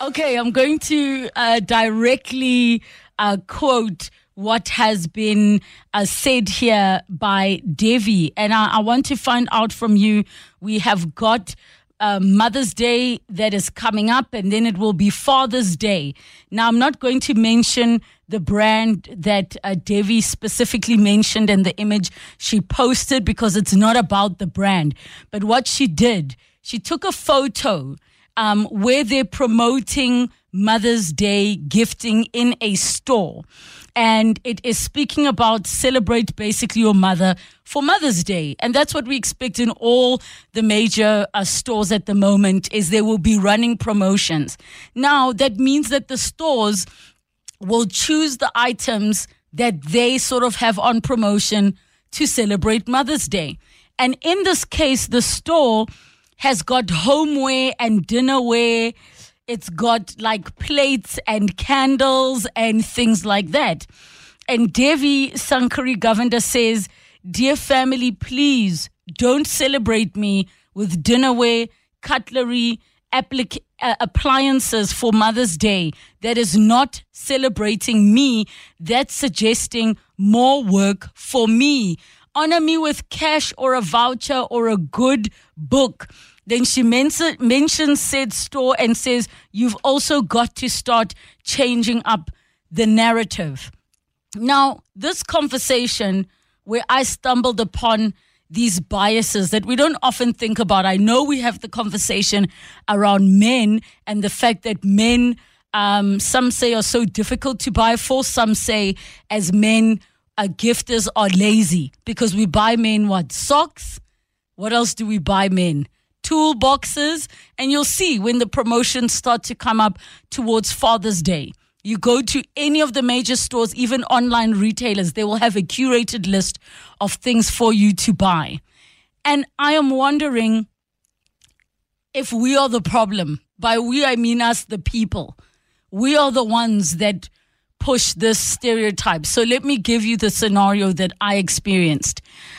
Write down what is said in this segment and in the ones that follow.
Okay, I'm going to directly quote what has been said here by Devi. And I want to find out from you. We have got Mother's Day that is coming up, and then it will be Father's Day. Now, I'm not going to mention the brand that Devi specifically mentioned and the image she posted because it's not about the brand. But what she did, she took a photo where they're promoting Mother's Day gifting in a store. And it is speaking about celebrate basically your mother for Mother's Day. And that's what we expect in all the major stores at the moment, is they will be running promotions. Now, that means that the stores will choose the items that they sort of have on promotion to celebrate Mother's Day. And in this case, the store has got homeware and dinnerware. It's got like plates and candles and things like that. And Devi Sankari Govender says, "Dear family, please don't celebrate me with dinnerware, cutlery, appliances for Mother's Day. That is not celebrating me. That's suggesting more work for me. Honor me with cash or a voucher or a good book." Then she mentions said store and says, "You've also got to start changing up the narrative." Now, this conversation where I stumbled upon these biases that we don't often think about. I know we have the conversation around men and the fact that men, some say, are so difficult to buy for. Some say as men, gifters are lazy because we buy men what? Socks? What else do we buy men? Toolboxes. And you'll see when the promotions start to come up towards Father's Day. You go to any of the major stores, even online retailers, they will have a curated list of things for you to buy. And I am wondering if we are the problem. By we, I mean us, the people. We are the ones that push this stereotype. So let me give you the scenario that I experienced.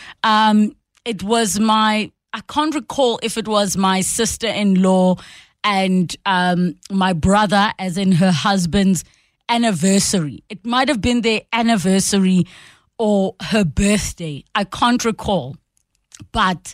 It was I can't recall if it was my sister-in-law and my brother, as in her husband's anniversary. It might have been their anniversary or her birthday. I can't recall. But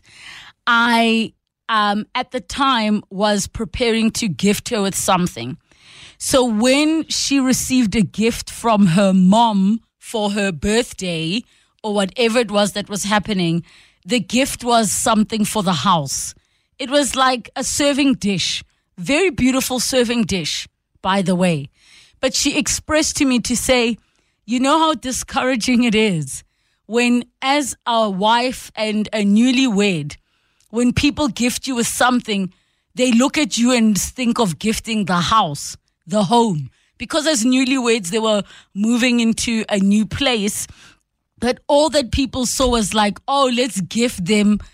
I, at the time, was preparing to gift her with something. So when she received a gift from her mom for her birthday or whatever it was that was happening, the gift was something for the house. It was like a serving dish. Very beautiful serving dish, by the way. But she expressed to me to say, you know how discouraging it is when, as a wife and a newlywed, when people gift you with something, they look at you and think of gifting the house, the home. Because as newlyweds, they were moving into a new place. But all that people saw was like, oh, let's gift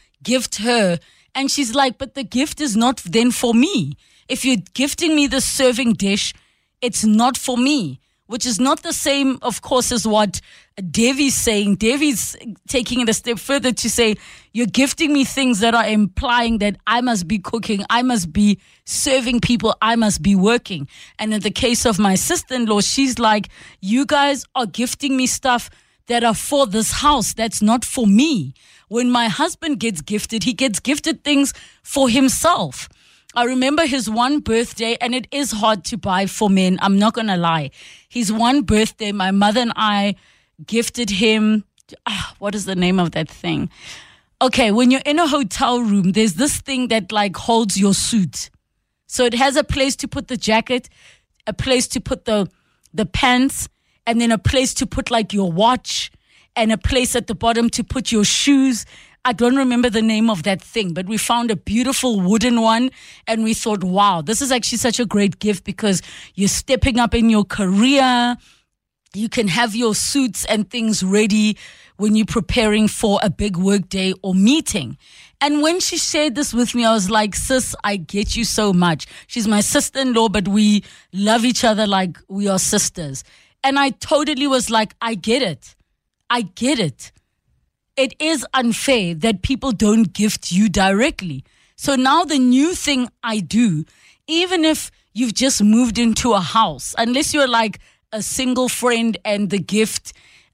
her. And she's like, but the gift is not then for me. If you're gifting me the serving dish, it's not for me, which is not the same, of course, as what Devi's saying. Devi's taking it a step further to say, you're gifting me things that are implying that I must be cooking, I must be serving people, I must be working. And in the case of my sister-in-law, she's like, you guys are gifting me stuff that are for this house. That's not for me. When my husband gets gifted, he gets gifted things for himself. I remember his one birthday, and it is hard to buy for men. I'm not going to lie. His one birthday, my mother and I gifted him, what is the name of that thing? Okay, when you're in a hotel room, there's this thing that like holds your suit. So it has a place to put the jacket, a place to put the pants, and then a place to put like your watch, and a place at the bottom to put your shoes. I don't remember the name of that thing, but we found a beautiful wooden one, and we thought, wow, this is actually such a great gift because you're stepping up in your career. You can have your suits and things ready when you're preparing for a big work day or meeting. And when she shared this with me, I was like, sis, I get you so much. She's my sister-in-law, but we love each other like we are sisters. And I totally was like, I get it. I get it. It is unfair that people don't gift you directly. So now the new thing I do, even if you've just moved into a house. Unless you're like a single friend and the gift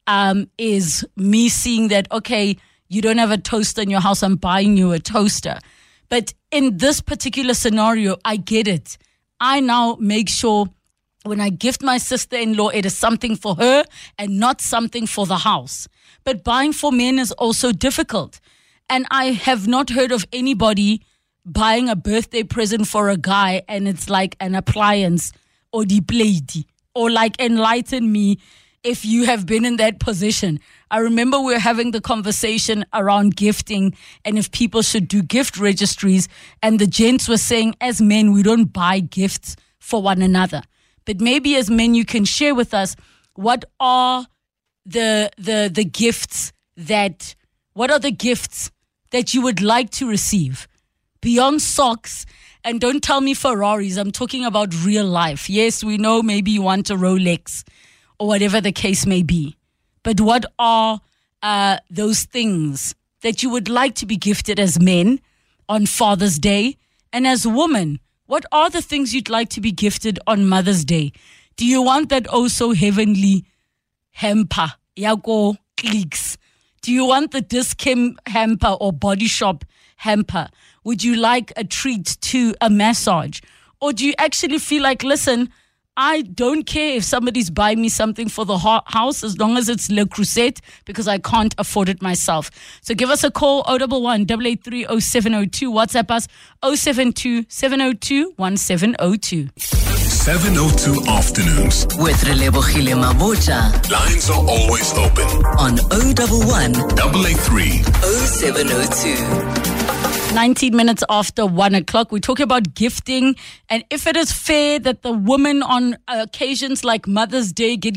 is me seeing that, okay, you don't have a toaster in your house, I'm buying you a toaster. But in this particular scenario, I get it. I now make sure when I gift my sister-in-law, it is something for her and not something for the house. But buying for men is also difficult. And I have not heard of anybody buying a birthday present for a guy and it's like an appliance or the plate, or like enlighten me if you have been in that position. I remember we were having the conversation around gifting and if people should do gift registries, and the gents were saying, as men, we don't buy gifts for one another. But maybe as men, you can share with us what are the gifts that you would like to receive beyond socks. And don't tell me Ferraris. I'm talking about real life. Yes, we know maybe you want a Rolex or whatever the case may be. But what are those things that you would like to be gifted as men on Father's Day? And as women, what are the things you'd like to be gifted on Mother's Day? Do you want that oh so heavenly hamper, Yako Cleeks? Do you want the Dis-Chem hamper or Body Shop hamper? Would you like a treat to a massage? Or do you actually feel like, listen, I don't care if somebody's buying me something for the house as long as it's Le Creuset because I can't afford it myself. So give us a call, 011 883 0702. WhatsApp us, 072 702 1702. 702 Afternoons. With Relebogile Mabotja. Lines are always open. On 011 883 0702. 19 minutes after 1 o'clock, we talk about gifting and if it is fair that the women on occasions like Mother's Day get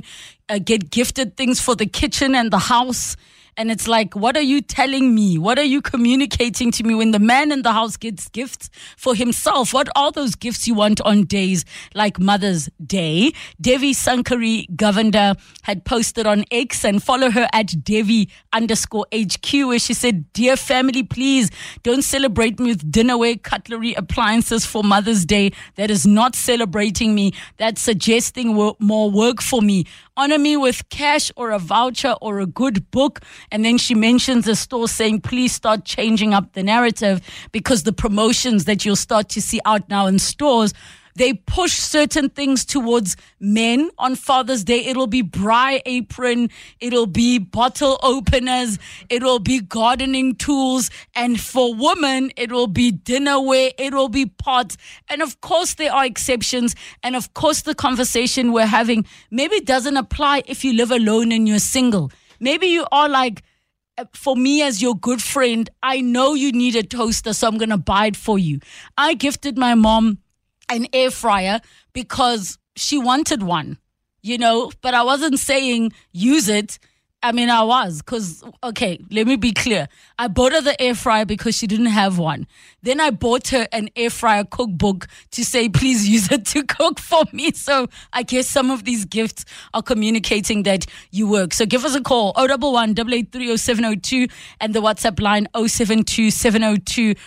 gifted things for the kitchen and the house. And it's like, what are you telling me? What are you communicating to me when the man in the house gets gifts for himself? What are those gifts you want on days like Mother's Day? Devi Sankari Govender had posted on X, and follow her at Devi_HQ, where she said, "Dear family, please don't celebrate me with dinnerware, cutlery, appliances for Mother's Day. That is not celebrating me. That's suggesting more work for me. Honor me with cash or a voucher or a good book." And then she mentions the store saying, please start changing up the narrative, because the promotions that you'll start to see out now in stores, they push certain things towards men on Father's Day. It'll be braai apron, it'll be bottle openers, it'll be gardening tools. And for women, it will be dinnerware, it will be pots. And of course, there are exceptions. And of course, the conversation we're having maybe doesn't apply if you live alone and you're single. Maybe you are like, for me as your good friend, I know you need a toaster, so I'm going to buy it for you. I gifted my mom an air fryer because she wanted one, but I wasn't saying use it. I mean, I was, because, okay, let me be clear. I bought her the air fryer because she didn't have one. Then I bought her an air fryer cookbook to say, please use it to cook for me. So I guess some of these gifts are communicating that you work. So give us a call, 011 883 0702, and the WhatsApp line 072 702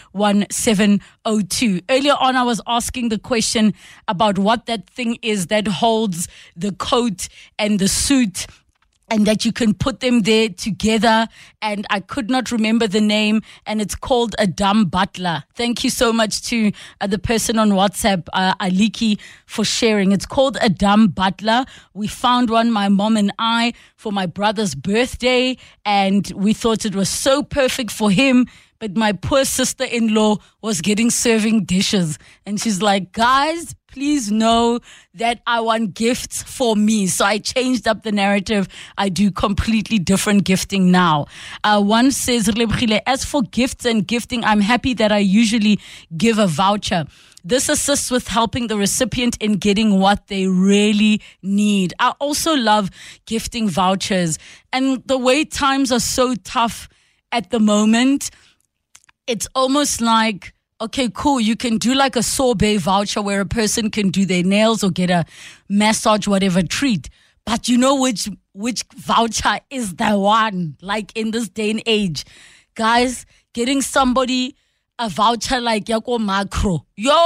1702. Earlier on, I was asking the question about what that thing is that holds the coat and the suit, and that you can put them there together. And I could not remember the name, and it's called a dumb butler. Thank you so much to the person on WhatsApp, Aliki, for sharing. It's called a dumb butler. We found one, my mom and I, for my brother's birthday, and we thought it was so perfect for him. But my poor sister-in-law was getting serving dishes. And she's like, guys, please know that I want gifts for me. So I changed up the narrative. I do completely different gifting now. One says, as for gifts and gifting, I'm happy that I usually give a voucher. This assists with helping the recipient in getting what they really need. I also love gifting vouchers. And the way times are so tough at the moment, it's almost like, okay, cool, you can do like a sorbet voucher where a person can do their nails or get a massage, whatever treat. But you know which voucher is the one, like in this day and age. Guys, getting somebody a voucher like Yako Macro.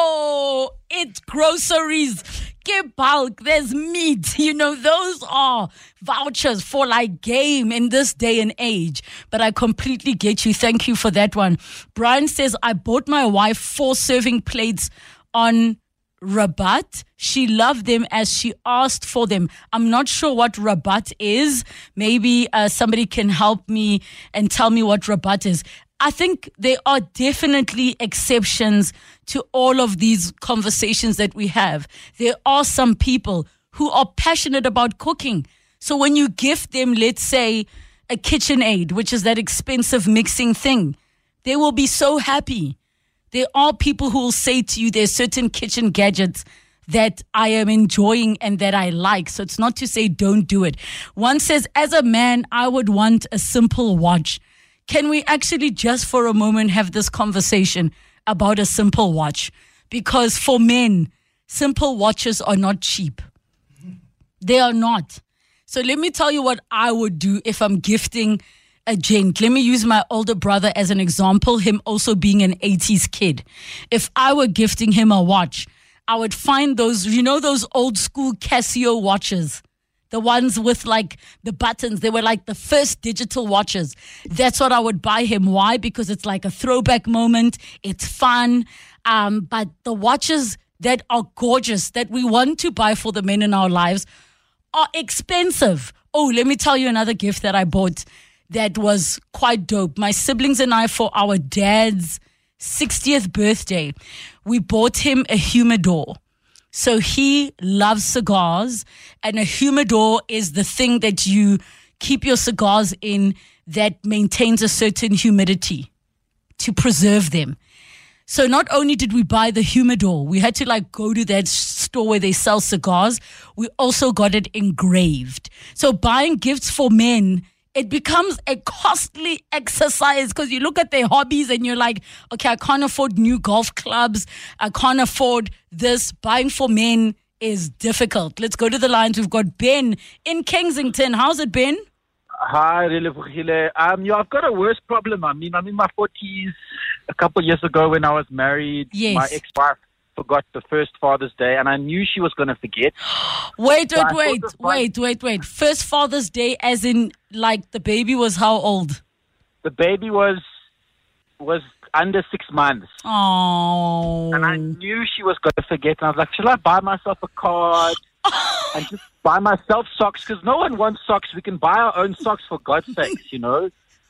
Yo, it's groceries. Get bulk. There's meat. Those are vouchers for like game in this day and age. But I completely get you. Thank you for that one. Brian says, I bought my wife 4 serving plates on Rabat. She loved them as she asked for them. I'm not sure what Rabat is. Maybe somebody can help me and tell me what Rabat is. I think there are definitely exceptions to all of these conversations that we have. There are some people who are passionate about cooking. So when you gift them, let's say, a KitchenAid, which is that expensive mixing thing, they will be so happy. There are people who will say to you, there's certain kitchen gadgets that I am enjoying and that I like. So it's not to say don't do it. One says, as a man, I would want a simple watch. Can we actually just for a moment have this conversation about a simple watch? Because for men, simple watches are not cheap. They are not. So let me tell you what I would do if I'm gifting a gent. Let me use my older brother as an example, him also being an 80s kid. If I were gifting him a watch, I would find those old school Casio watches. The ones with like the buttons, they were like the first digital watches. That's what I would buy him. Why? Because it's like a throwback moment. It's fun. But the watches that are gorgeous, that we want to buy for the men in our lives, are expensive. Oh, let me tell you another gift that I bought that was quite dope. My siblings and I, for our dad's 60th birthday, we bought him a humidor. So he loves cigars, and a humidor is the thing that you keep your cigars in that maintains a certain humidity to preserve them. So not only did we buy the humidor, we had to go to that store where they sell cigars. We also got it engraved. So buying gifts for men, it becomes a costly exercise because you look at their hobbies and you're like, okay, I can't afford new golf clubs. I can't afford this. Buying for men is difficult. Let's go to the lines. We've got Ben in Kensington. How's it, Ben? Hi, Relebohile. I've got a worse problem. I'm in my 40s. A couple of years ago when I was married, yes, my ex-wife forgot the first Father's Day, and I knew she was going to forget. Wait. First Father's Day as in, the baby was how old? The baby was under 6 months. Oh. And I knew she was going to forget. And I was like, shall I buy myself a card and just buy myself socks? Because no one wants socks. We can buy our own socks, for God's sakes, So,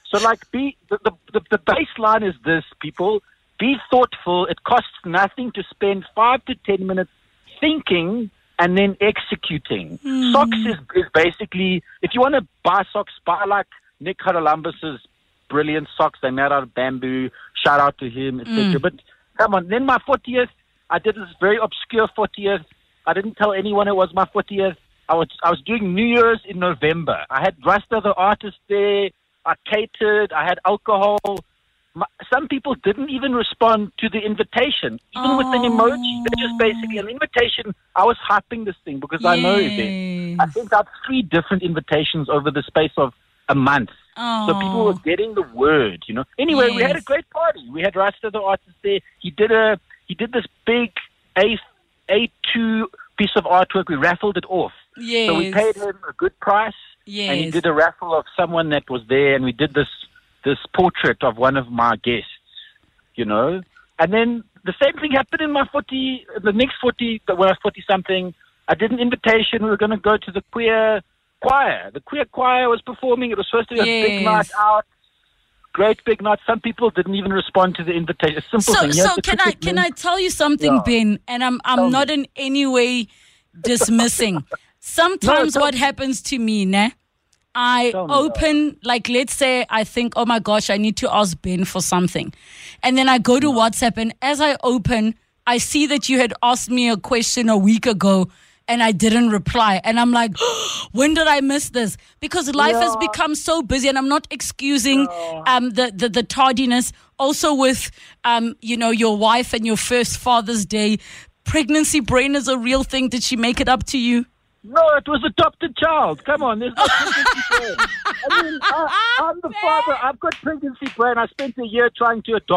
the baseline is this, people. Be thoughtful. It costs nothing to spend 5 to 10 minutes thinking and then executing. Socks is basically, if you want to buy socks, buy like Nick Haralambous' brilliant socks. They made out of bamboo. Shout out to him, etc. But come on, then my 40th, I did this very obscure 40th. I didn't tell anyone it was my 40th. I was doing New Year's in November. I had Rasta the artist there. I catered. I had alcohol. Some people didn't even respond to the invitation, even with an emoji. They're just basically an invitation. I was hyping this thing because I know it. I sent out 3 different invitations over the space of a month. So people were getting the word, Anyway, we had a great party. We had Rasta the artist there. He did this big A2 piece of artwork. We raffled it off. Yes. So we paid him a good price. Yes. And he did a raffle of someone that was there, and we did this portrait of one of my guests, And then the same thing happened in my 40, the next 40, when I was 40-something. I did an invitation. We were going to go to the queer choir. The queer choir was performing. It was supposed to be a big night out. Great big night. Some people didn't even respond to the invitation. A simple thing. So can I tell you something, Ben? And I'm not in any way dismissing. Sometimes what happens to me, I open, let's say I think, oh my gosh, I need to ask Ben for something. And then I go to WhatsApp, and as I open, I see that you had asked me a question a week ago and I didn't reply. And I'm like, when did I miss this? Because life has become so busy, and I'm not excusing the tardiness. Also with, your wife and your first Father's Day. Pregnancy brain is a real thing. Did she make it up to you? No, it was adopted child. Come on, there's no pregnancy brain. I'm the father. I've got pregnancy brain. I spent a year trying to adopt.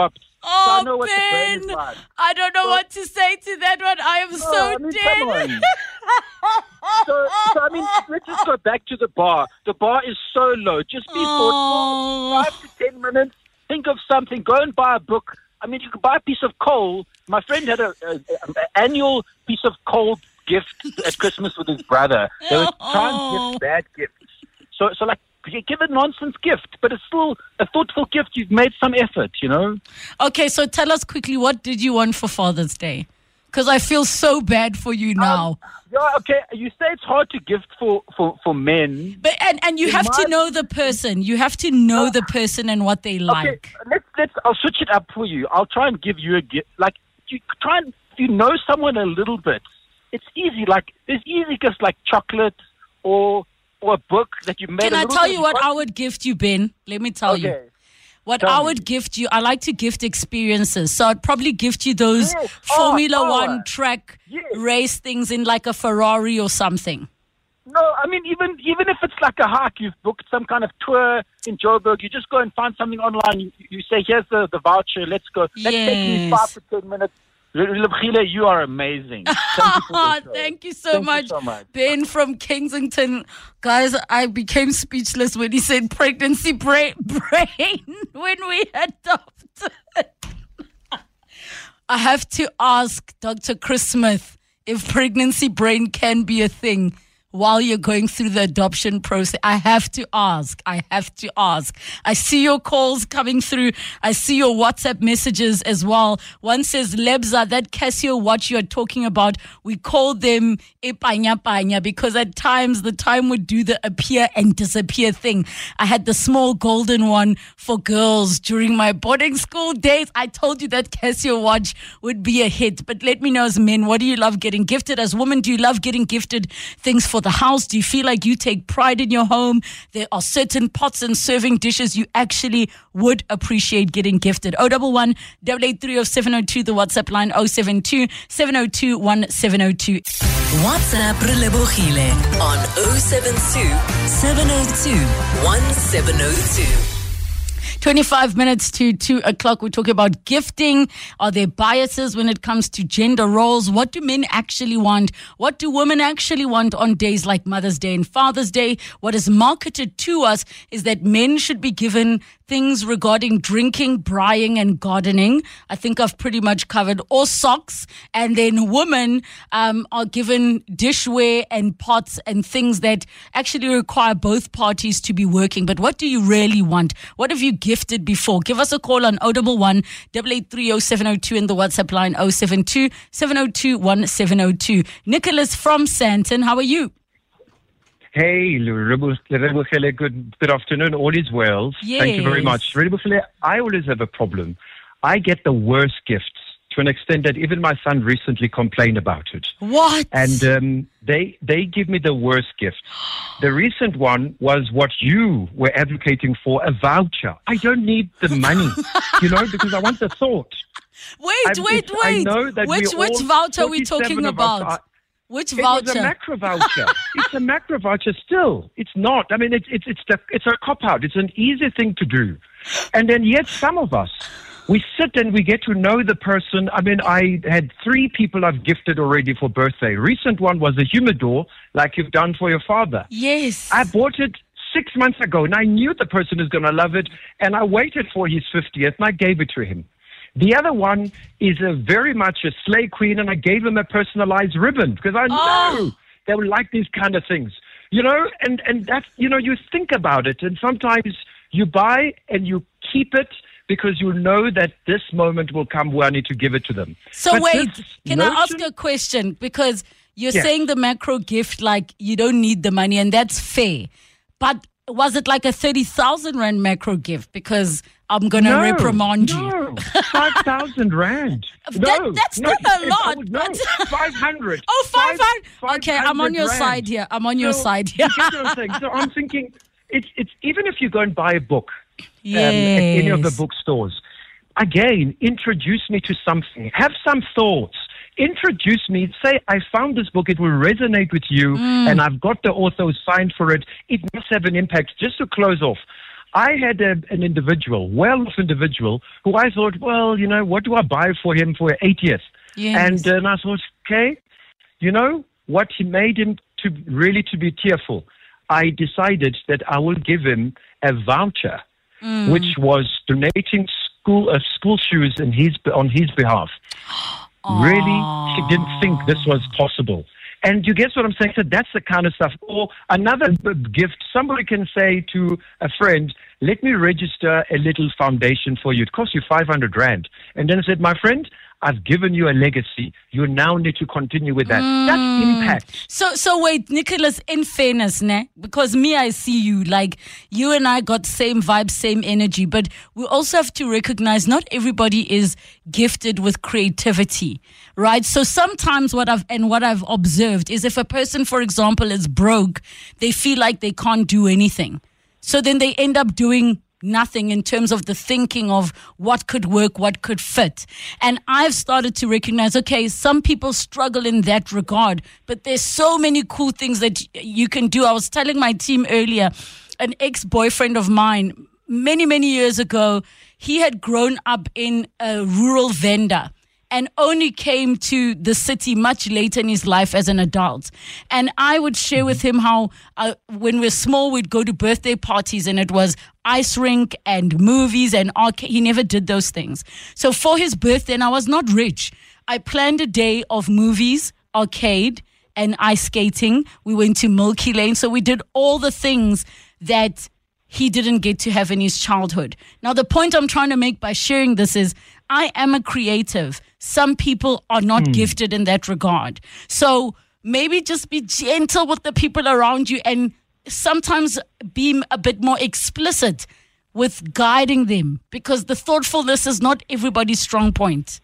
Oh, I know what the brain is Ben, like. I don't know what to say to that one. I am so Come dead. on. So, I mean, let's just go back to the bar. The bar is so low. Just be Oh. thoughtful. 5 to 10 minutes. Think of something. Go and buy a book. I mean, you can buy a piece of coal. My friend had an annual piece of coal gift at Christmas with his brother. They were trying to give bad gifts. So like, you give a nonsense gift, but it's still a thoughtful gift. You've made some effort, you know? Okay, so tell us quickly, what did you want for Father's Day? Because I feel so bad for you now. Yeah, okay. You say it's hard to gift for men. But and you have to know the person. You have to know the person and what they like. Okay, let's. I'll switch it up for you. I'll try and give you a gift. Like, if you know someone a little bit, it's easy. Like, there's easy gifts like chocolate or a book that you made. Can I tell you what I would gift you, Ben? Let me tell you. What I would gift you, I like to gift experiences. So I'd probably gift you those Formula One track race things in like a Ferrari or something. No, I mean, even if it's like a hike, you've booked some kind of tour in Joburg, you just go and find something online. You say, here's the voucher, let's go. That takes me 5 to 10 minutes. Lebohile, you are amazing. Thank you so much, Ben from Kensington. Guys, I became speechless when he said pregnancy brain when we adopted. I have to ask Dr. Chris Smith if pregnancy brain can be a thing while you're going through the adoption process. I have to ask. I see your calls coming through. I see your WhatsApp messages as well. One says, Lebza, that Casio watch you're talking about, we call them ipanya panya because at times the time would do the appear and disappear thing. I had the small golden one for girls during my boarding school days. I told you that Casio watch would be a hit. But let me know as men, what do you love getting gifted? As women, do you love getting gifted things for the house? Do you feel like you take pride in your home? There are certain pots and serving dishes you actually would appreciate getting gifted. 011 883 0702, the WhatsApp line 072 702 1702. WhatsApp Relebohile on 072 702 1702. 25 minutes to 2 o'clock. We're talking about gifting. Are there biases when it comes to gender roles? What do men actually want? What do women actually want on days like Mother's Day and Father's Day? What is marketed to us is that men should be given things regarding drinking, braaiing, and gardening. I think I've pretty much covered all socks. And then women are given dishware and pots and things that actually require both parties to be working. But what do you really want? What have you gifted before? Give us a call on 011 883 0702 and the WhatsApp line 072 702 1702. Nicholas from Sandton, how are you? Hey, Relebohile, good afternoon. All is well. Yes. Thank you very much. Relebohile, I always have a problem. I get the worst gifts to an extent that even my son recently complained about it. What? And they give me the worst gift. The recent one was what you were advocating for, a voucher. I don't need the money, because I want the thought. Wait. I know that which voucher are we talking about? Which voucher? It was a macro voucher. It's a macro voucher still. It's not. I mean, it's a cop-out. It's an easy thing to do. And then yet some of us, we sit and we get to know the person. I mean, I had 3 people I've gifted already for birthday. Recent one was a humidor, like you've done for your father. Yes. I bought it 6 months ago, and I knew the person is going to love it, and I waited for his 50th, and I gave it to him. The other one is very much a slay queen, and I gave him a personalized ribbon because I know they would like these kind of things, and that's, you think about it, and sometimes you buy and you keep it because you know that this moment will come where I need to give it to them. So but wait, can I ask a question? Because you're saying the macro gift, like you don't need the money, and that's fair. But was it like a 30,000 Rand macro gift? Because I'm going to reprimand you. No, 5,000 Rand. That's not a lot. No, 500. Oh, 500. Okay, I'm on your side here. You get what I'm saying? So I'm thinking, it's even if you go and buy a book at any of the bookstores, again, introduce me to something. Have some thoughts. Introduce me. Say, I found this book. It will resonate with you, and I've got the author who signed for it. It must have an impact. Just to close off, I had an individual, well-off individual, who I thought, well, you know, what do I buy for him for 80th? Yes. And I thought, okay, you know, what he made him to be tearful. I decided that I will give him a voucher, which was donating school shoes on his behalf. Really, she didn't think this was possible. And you guess what I'm saying? So that's the kind of stuff. Or another gift, somebody can say to a friend, let me register a little foundation for you. It costs you 500 Rand. And then I said, my friend, I've given you a legacy. You now need to continue with that. That's impact. So wait, Nicholas, in fairness, ne? Because me, I see you, like you and I got same vibe, same energy, but we also have to recognize not everybody is gifted with creativity, right? So sometimes what I've observed is if a person, for example, is broke, they feel like they can't do anything. So then they end up doing nothing in terms of the thinking of what could work, what could fit. And I've started to recognize, okay, some people struggle in that regard, but there's so many cool things that you can do. I was telling my team earlier, an ex-boyfriend of mine, many, many years ago, he had grown up in a rural vendor and only came to the city much later in his life as an adult. And I would share with him how when we're small, we'd go to birthday parties and it was ice rink and movies and arcade. He never did those things. So for his birthday, and I was not rich, I planned a day of movies, arcade, and ice skating. We went to Milky Lane. So we did all the things that he didn't get to have in his childhood. Now, the point I'm trying to make by sharing this is I am a creative. Some people are not gifted in that regard. So maybe just be gentle with the people around you and sometimes be a bit more explicit with guiding them, because the thoughtfulness is not everybody's strong point.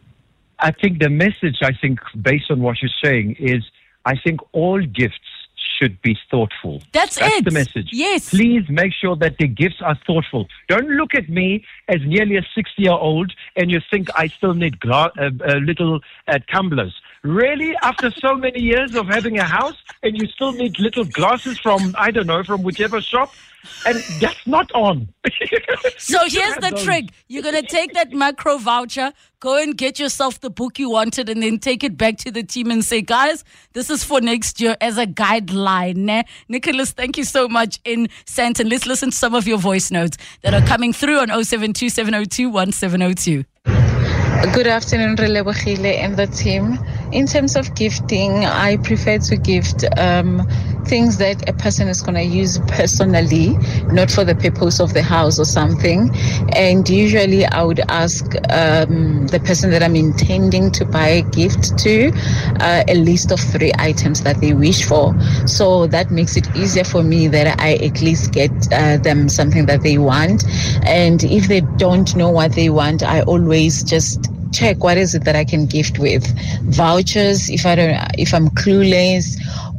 I think the message, based on what you're saying, is I think all gifts should be thoughtful. That's it. The message. Yes. Please make sure that the gifts are thoughtful. Don't look at me as nearly a 60-year-old and you think I still need little tumblers. Really? After so many years of having a house and you still need little glasses from whichever shop? And that's not on. So here's the trick. You're going to take that macro voucher, go and get yourself the book you wanted, and then take it back to the team and say, guys, this is for next year as a guideline. Ne? Nicholas, thank you so much in Sandton. Let's listen to some of your voice notes that are coming through on 072 702 1702. Good afternoon, Relebogile and the team. In terms of gifting, I prefer to gift things that a person is going to use personally, not for the purpose of the house or something. And usually I would ask the person that I'm intending to buy a gift to a list of 3 items that they wish for. So that makes it easier for me that I at least get them something that they want. And if they don't know what they want, I always just check what is it that I can gift with. Vouchers, if I'm clueless,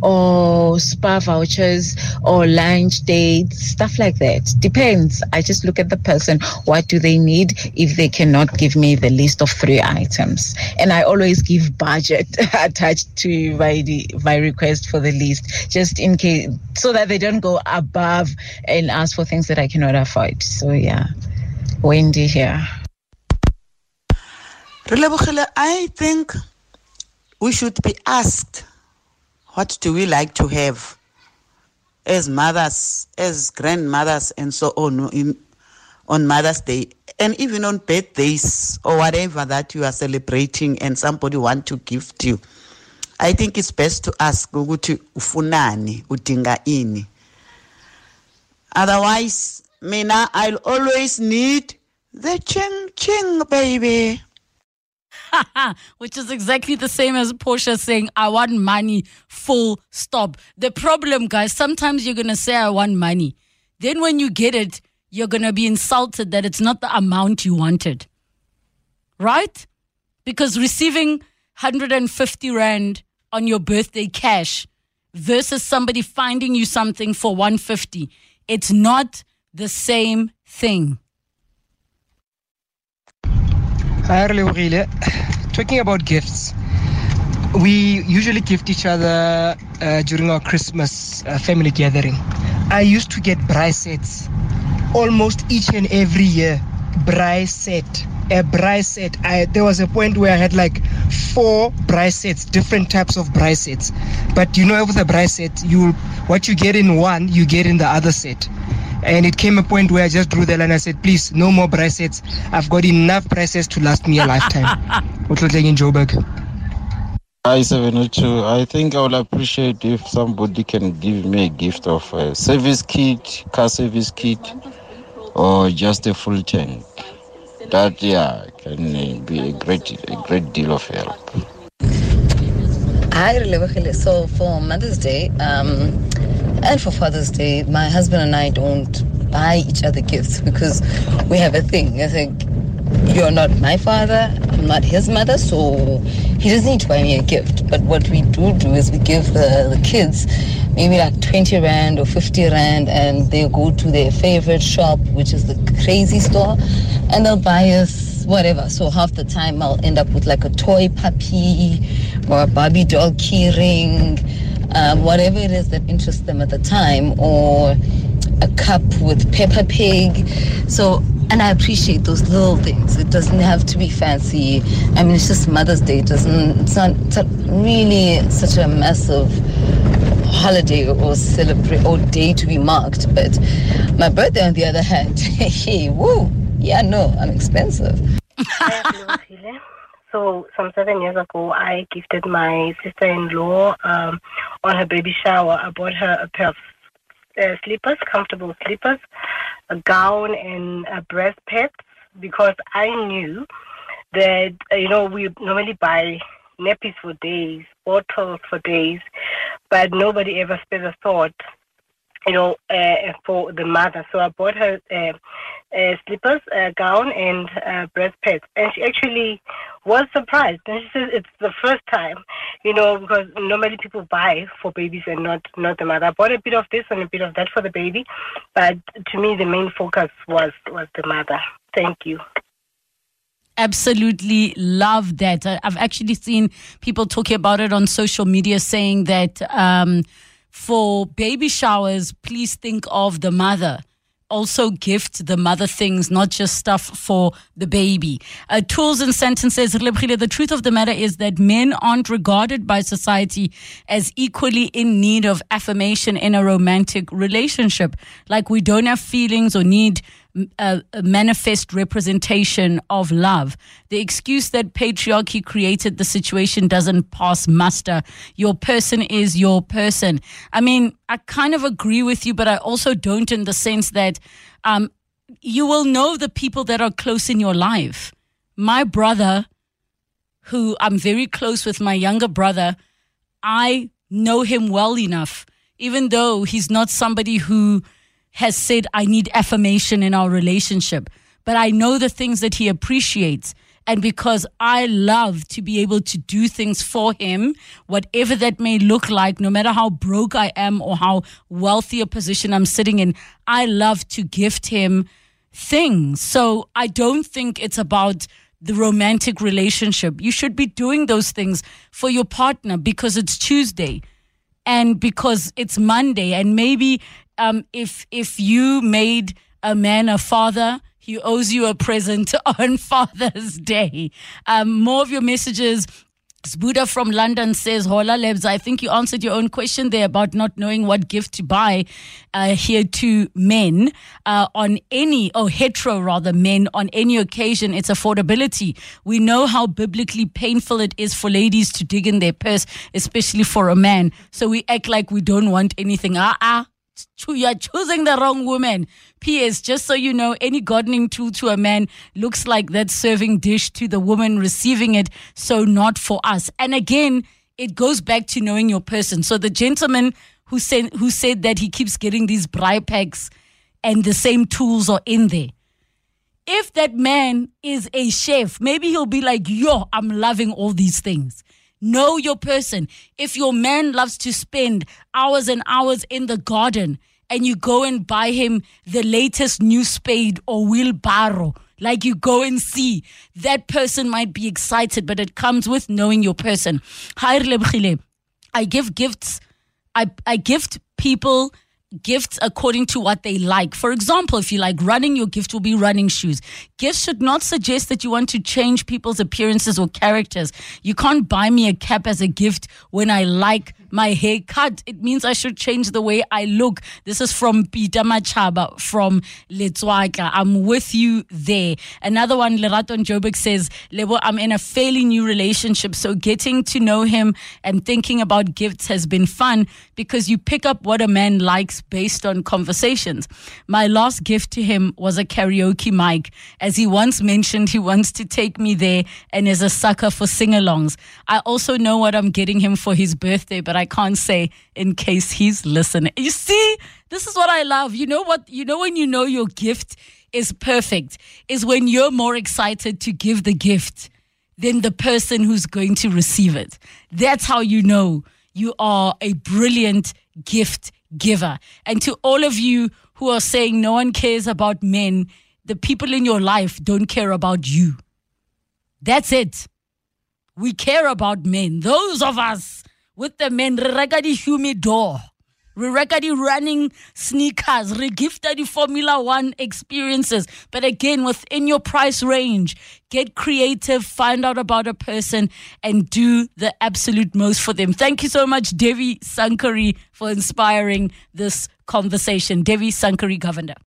or spa vouchers, or lunch dates, stuff like that. Depends. I just look at the person. What do they need if they cannot give me the list of 3 items? And I always give budget attached to my request for the list, just in case, so that they don't go above and ask for things that I cannot afford. So yeah, Wendy here. I think we should be asked, what do we like to have as mothers, as grandmothers, and so on Mother's Day, and even on birthdays or whatever that you are celebrating and somebody want to gift you. I think it's best to ask ukuthi ufunani, udinga ini. Otherwise, mina, I'll always need the ching baby. Which is exactly the same as Portia saying, I want money, full stop. The problem, guys, sometimes you're going to say, I want money. Then when you get it, you're going to be insulted that it's not the amount you wanted. Right? Because receiving 150 Rand on your birthday cash versus somebody finding you something for 150, it's not the same thing. Hi, Relebogile. Talking about gifts, we usually gift each other during our Christmas family gathering. I used to get braai sets almost each and every year, braai set. A braai set. There was a point where I had like 4 braai sets, different types of braai sets. But you know, with a braai set, what you get in one, you get in the other set. And it came a point where I just drew the line. I said, please, no more braai sets. I've got enough braai sets to last me a lifetime. What's like in Joburg? Hi, 702. I think I would appreciate if somebody can give me a gift of a service kit, car service kit, or just a full tank. That, can be a great deal of help. Hi, Relebogile. So for Mother's Day and for Father's Day, my husband and I don't buy each other gifts because we have a thing. I think you're not my father, I'm not his mother, so he doesn't need to buy me a gift. But what we do is we give the kids maybe like 20 Rand or 50 Rand, and they'll go to their favorite shop, which is the Crazy Store, and they'll buy us whatever. So half the time I'll end up with like a toy puppy or a Barbie doll key ring, whatever it is that interests them at the time, or a cup with Peppa Pig. So, and I appreciate those little things. It doesn't have to be fancy. I mean, it's just Mother's Day. It's not really such a massive holiday or celebrate or day to be marked. But my birthday, on the other hand, hey, woo, yeah, no, I'm expensive. So some 7 years ago, I gifted my sister-in-law on her baby shower. I bought her a pair of slippers, comfortable slippers, a gown, and breast pads, because I knew that, we normally buy nappies for days, bottles for days, but nobody ever spared a thought, for the mother. So I bought her slippers, a gown, and breast pads. And she actually was surprised. And she said it's the first time, because normally people buy for babies and not the mother. I bought a bit of this and a bit of that for the baby, but to me the main focus was the mother. Thank you. Absolutely love that. I've actually seen people talking about it on social media, saying that for baby showers, please think of the mother. Also gift the mother things, not just stuff for the baby. Tools and sentences. The truth of the matter is that men aren't regarded by society as equally in need of affirmation in a romantic relationship. Like we don't have feelings or need a manifest representation of love. The excuse that patriarchy created the situation doesn't pass muster. Your person is your person. I mean, I kind of agree with you, but I also don't, in the sense that you will know the people that are close in your life. My brother, who I'm very close with, my younger brother, I know him well enough, even though he's not somebody who has said, I need affirmation in our relationship. But I know the things that he appreciates. And because I love to be able to do things for him, whatever that may look like, no matter how broke I am or how wealthy a position I'm sitting in, I love to gift him things. So I don't think it's about the romantic relationship. You should be doing those things for your partner because it's Tuesday and because it's Monday. And maybe if you made a man a father, he owes you a present on Father's Day. More of your messages. Buddha from London says, Hola Lebs, I think you answered your own question there about not knowing what gift to buy here to men men on any occasion. It's affordability. We know how biblically painful it is for ladies to dig in their purse, especially for a man. So we act like we don't want anything. You're choosing the wrong woman. P.S. Just so you know, any gardening tool to a man looks like that serving dish to the woman receiving it. So not for us. And again, it goes back to knowing your person. So the gentleman who said that he keeps getting these braai packs and the same tools are in there. If that man is a chef, maybe he'll be like, yo, I'm loving all these things. Know your person. If your man loves to spend hours and hours in the garden and you go and buy him the latest new spade or wheelbarrow, like you go and see, that person might be excited, but it comes with knowing your person. I give gifts. I gift people gifts according to what they like. For example, if you like running, your gift will be running shoes. Gifts should not suggest that you want to change people's appearances or characters. You can't buy me a cap as a gift when I like my hair cut. It means I should change the way I look. This is from Peter Machaba from Letswaka. I'm with you there. Another one, Leraton Joburg says, Lebo, I'm in a fairly new relationship, so getting to know him and thinking about gifts has been fun because you pick up what a man likes based on conversations. My last gift to him was a karaoke mic. As he once mentioned, he wants to take me there and is a sucker for sing-alongs. I also know what I'm getting him for his birthday, but I can't say in case he's listening. You see, this is what I love. You know what? You know when you know your gift is perfect is when you're more excited to give the gift than the person who's going to receive it. That's how you know you are a brilliant gift giver. And to all of you who are saying no one cares about men, the people in your life don't care about you. That's it. We care about men. Those of us with the men, re reka di humidor, re reka di running sneakers, re gifta di Formula 1 experiences. But again, within your price range, get creative, find out about a person, and do the absolute most for them. Thank you so much, Devi Sankari, for inspiring this conversation. Devi Sankari, Governor.